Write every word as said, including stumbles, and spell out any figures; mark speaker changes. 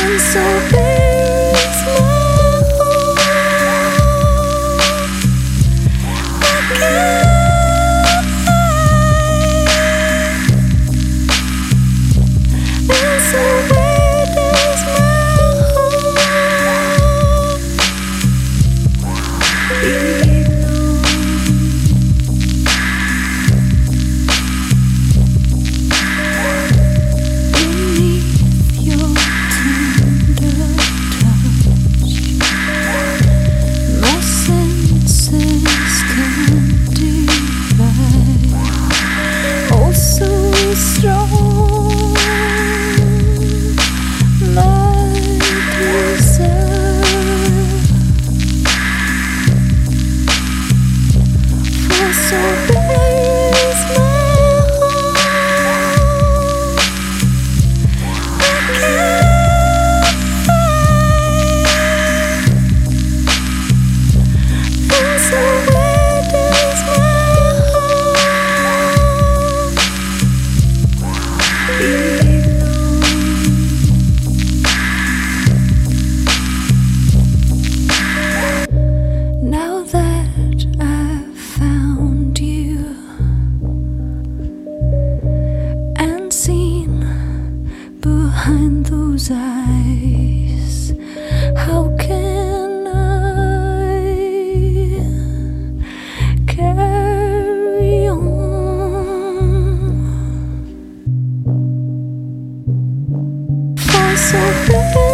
Speaker 1: And so there is my home. I can't hide. And so where does my home belong? Beneath your tender touch, my senses can divide. Oh, so strong, my desire. For so there is my home. I can't hide. And so where does my home belong? Now that I've found you and seen behind those eyes, how can I carry on? For so